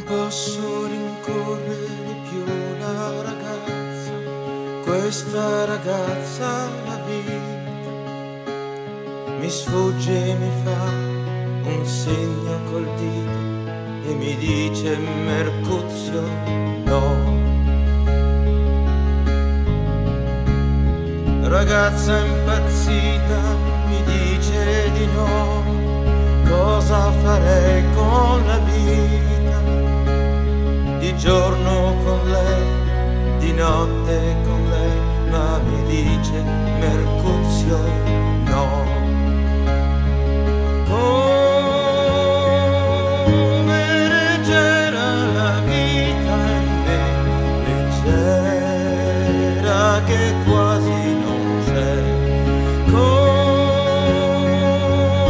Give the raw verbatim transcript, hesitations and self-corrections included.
posso rincorrere più la ragazza, questa ragazza la vita. Mi sfugge, mi fa un segno col dito e mi dice Mercuzio no. Ragazza impazzita mi dice di no, cosa farei con la vita? Di giorno con lei, di notte con lei, ma mi dice Mercuzio